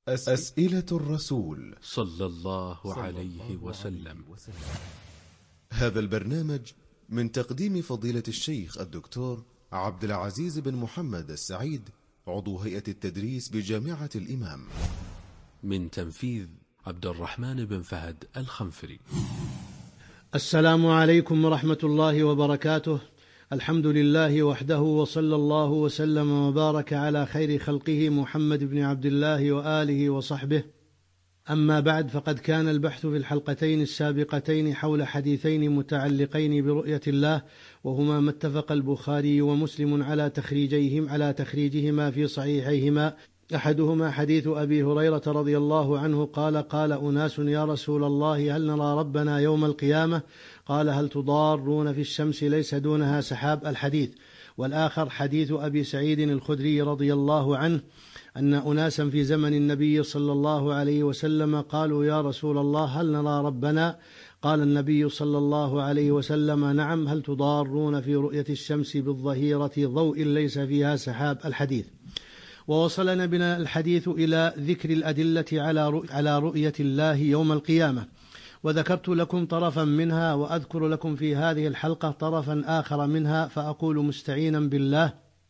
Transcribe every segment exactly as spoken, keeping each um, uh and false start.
أسئلة الرسول صلى الله عليه وسلم. هذا البرنامج من تقديم فضيلة الشيخ الدكتور عبد العزيز بن محمد السعيد، عضو هيئة التدريس بجامعة الإمام. من تنفيذ عبد الرحمن بن فهد الخنفري. السلام عليكم ورحمة الله وبركاته. الحمد لله وحده، وصلى الله وسلم وبارك على خير خلقه محمد بن عبد الله وآله وصحبه. أما بعد، فقد كان البحث في الحلقتين السابقتين حول حديثين متعلقين برؤية الله، وهما ما اتفق البخاري ومسلم على تخريجيهم على تخريجهما في صحيحيهما. أحدهما حديث أبي هريرة رضي الله عنه قال: قال أناس: يا رسول الله، هل نرى ربنا يوم القيامة؟ قال: هل تضارون في الشمس ليس دونها سحاب؟ الحديث. والآخر حديث أبي سعيد الخدري رضي الله عنه أن أناسا في زمن النبي صلى الله عليه وسلم قالوا: يا رسول الله، هل نرى ربنا؟ قال النبي صلى الله عليه وسلم: نعم، هل تضارون في رؤية الشمس بالظهيرة ضوء ليس فيها سحاب؟ الحديث. ووصلنا بنا الحديث إلى ذكر الأدلة على رؤية الله يوم القيامة، وذكرت لكم طرفا منها، وأذكر لكم في هذه الحلقة طرفا آخر منها، فأقول مستعينا بالله: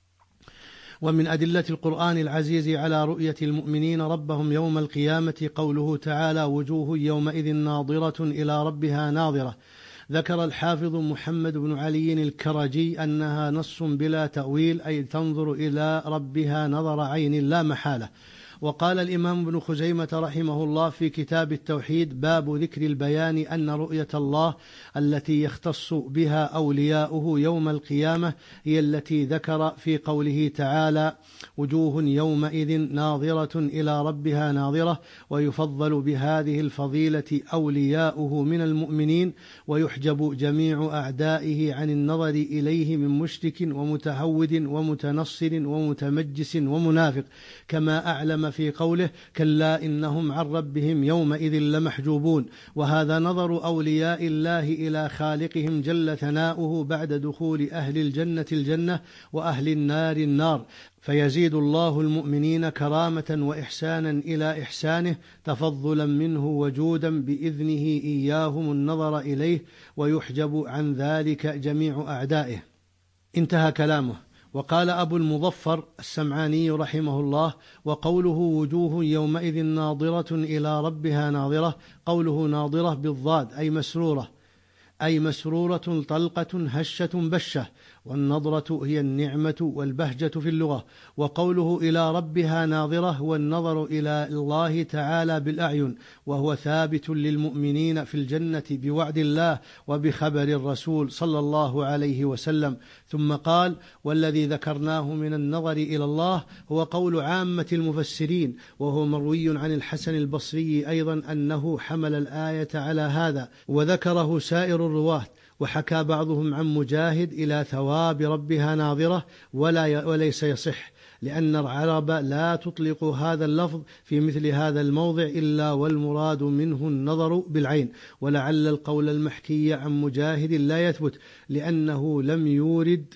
ومن أدلة القرآن العزيز على رؤية المؤمنين ربهم يوم القيامة قوله تعالى: وجوه يومئذ ناظرة إلى ربها ناظرة. ذكر الحافظ محمد بن علي الكرجي أنها نص بلا تأويل، أي تنظر إلى ربها نظر عين لا محالة. وقال الإمام ابن خزيمة رحمه الله في كتاب التوحيد: باب ذكر البيان أن رؤية الله التي يختص بها أولياؤه يوم القيامة هي التي ذكر في قوله تعالى: وجوه يومئذ ناظرة إلى ربها ناظرة. ويفضل بهذه الفضيلة أولياؤه من المؤمنين، ويحجب جميع أعدائه عن النظر إليه من مشرك ومتهود ومتنصر ومتمجس ومنافق، كما أعلم في قوله: كلا إنهم عن ربهم يومئذ لمحجوبون. وهذا نظر أولياء الله إلى خالقهم جل ثناؤه بعد دخول أهل الجنة الجنة وأهل النار النار، فيزيد الله المؤمنين كرامة وإحسانا إلى إحسانه، تفضلا منه وجودا بإذنه إياهم النظر إليه، ويحجب عن ذلك جميع أعدائه. انتهى كلامه. وقال أبو المظفر السمعاني رحمه الله: وقوله وجوه يومئذ ناظرة إلى ربها ناظرة، قوله ناظرة بالضاد أي مسرورة، أي مسرورة طلقة هشة بشة، والنظرة هي النعمة والبهجة في اللغة. وقوله إلى ربها ناظرة هو النظر إلى الله تعالى بالأعين، وهو ثابت للمؤمنين في الجنة بوعد الله وبخبر الرسول صلى الله عليه وسلم. ثم قال: والذي ذكرناه من النظر إلى الله هو قول عامة المفسرين، وهو مروي عن الحسن البصري أيضا أنه حمل الآية على هذا، وذكره سائر الرواة. وحكى بعضهم عن مجاهد إلى ثواب ربها ناظرة، ولا وليس يصح، لأن العرب لا تطلق هذا اللفظ في مثل هذا الموضع إلا والمراد منه النظر بالعين. ولعل القول المحكي عن مجاهد لا يثبت، لأنه لم يورد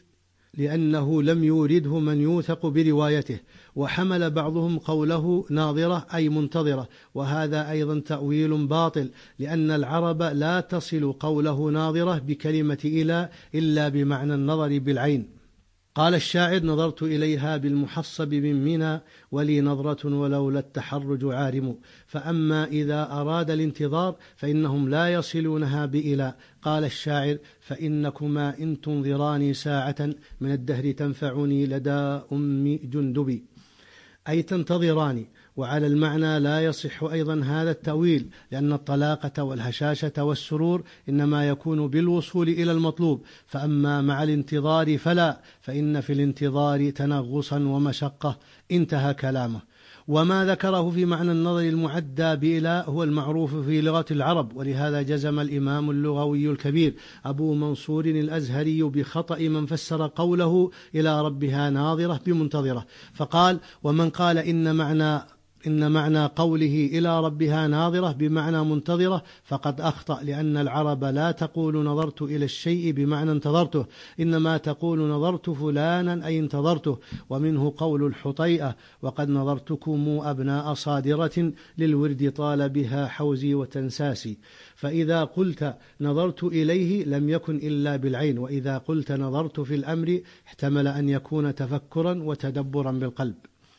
لأنه لم يورده من يوثق بروايته. وحمل بعضهم قوله ناظرة أي منتظرة، وهذا أيضا تأويل باطل، لأن العرب لا تصل قوله ناظرة بكلمة إلى إلا بمعنى النظر بالعين. قال الشاعر: نظرت إليها بالمحصب من منى، ولي نظرة ولولا التحرج عارم. فأما إذا أراد الانتظار فإنهم لا يصلونها بإلى. قال الشاعر: فإنكما إن تنظراني ساعة من الدهر تنفعني لدى أم جندبي، أي تنتظراني. وعلى المعنى لا يصح أيضا هذا التأويل، لأن الطلاقة والهشاشة والسرور إنما يكون بالوصول إلى المطلوب، فأما مع الانتظار فلا، فإن في الانتظار تنغصا ومشقة. انتهى كلامه. وما ذكره في معنى النظر المعدى بإلى هو المعروف في لغة العرب، ولهذا جزم الإمام اللغوي الكبير أبو منصور الأزهري بخطأ من فسر قوله إلى ربها ناظرة بمنتظرة، فقال: ومن قال إن معنى إن معنى قوله إلى ربها ناظرة بمعنى منتظرة فقد أخطأ، لأن العرب لا تقول نظرت إلى الشيء بمعنى انتظرته، إنما تقول نظرت فلانا أي انتظرته. ومنه قول الحطيئة وقد نظرتكم أبناء صادرة للورد طال بها حوزي وتنساسي. فإذا قلت نظرت إليه لم يكن إلا بالعين، وإذا قلت نظرت في الأمر احتمل أن يكون تفكرا وتدبرا بالقلب.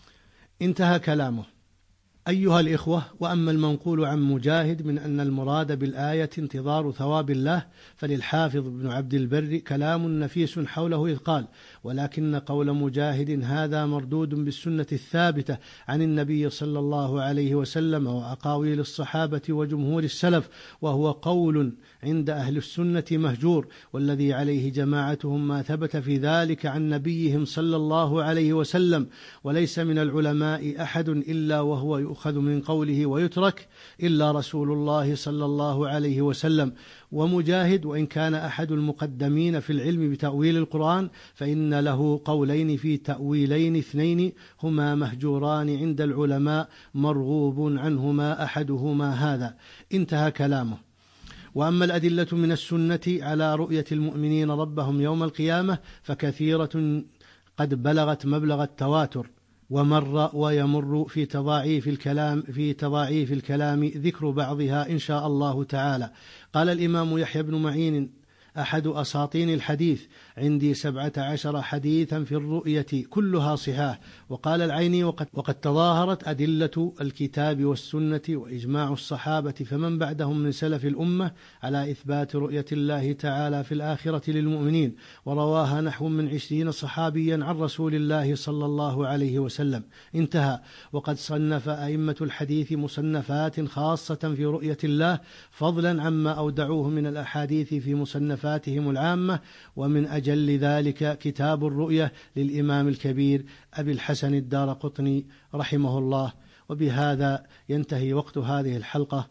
انتهى كلامه. أيها الإخوة، وأما المنقول عن مجاهد من أن المراد بالآية انتظار ثواب الله فللحافظ ابن عبد البر كلام نفيس حوله إذ قال: ولكن قول مجاهد هذا مردود بالسنة الثابتة عن النبي صلى الله عليه وسلم وأقاويل الصحابة وجمهور السلف، وهو قول عند أهل السنة مهجور، والذي عليه جماعتهم ما ثبت في ذلك عن نبيهم صلى الله عليه وسلم. وليس من العلماء أحد إلا وهو يؤخذ من قوله ويترك إلا رسول الله صلى الله عليه وسلم. ومجاهد وإن كان أحد المقدمين في العلم بتأويل القرآن فإن له قولين في تأويلين اثنين هما مهجوران عند العلماء مرغوب عنهما أحدهما هذا. انتهى كلامه. وأما الأدلة من السنة على رؤية المؤمنين ربهم يوم القيامة فكثيرة قد بلغت مبلغ التواتر، ومر ويمر في تضاعيف الكلام في تضاعيف الكلام ذكر بعضها إن شاء الله تعالى. قال الإمام يحيى بن معين أحد أساطين الحديث: عندي سبعة عشر حديثا في الرؤية كلها صحاح. وقال العيني: وقد, وقد تظاهرت أدلة الكتاب والسنة وإجماع الصحابة فمن بعدهم من سلف الأمة على إثبات رؤية الله تعالى في الآخرة للمؤمنين، ورواها نحو من عشرين صحابيا عن رسول الله صلى الله عليه وسلم. انتهى. وقد صنف أئمة الحديث مصنفات خاصة في رؤية الله فضلا عما أودعوه من الأحاديث في مصنفات فاتهم العامة، ومن أجل ذلك كتاب الرؤية للإمام الكبير أبي الحسن الدارقطني رحمه الله. وبهذا ينتهي وقت هذه الحلقة.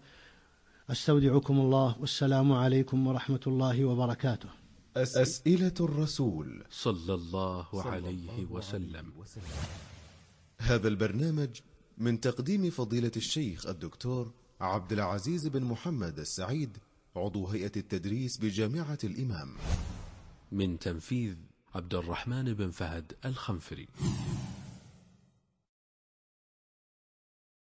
أستودعكم الله، والسلام عليكم ورحمة الله وبركاته. أسئلة الرسول صلى الله عليه وسلم. هذا البرنامج من تقديم فضيلة الشيخ الدكتور عبد العزيز بن محمد السعيد، عضو هيئة التدريس بجامعة الإمام. من تنفيذ عبد الرحمن بن فهد الخنفري.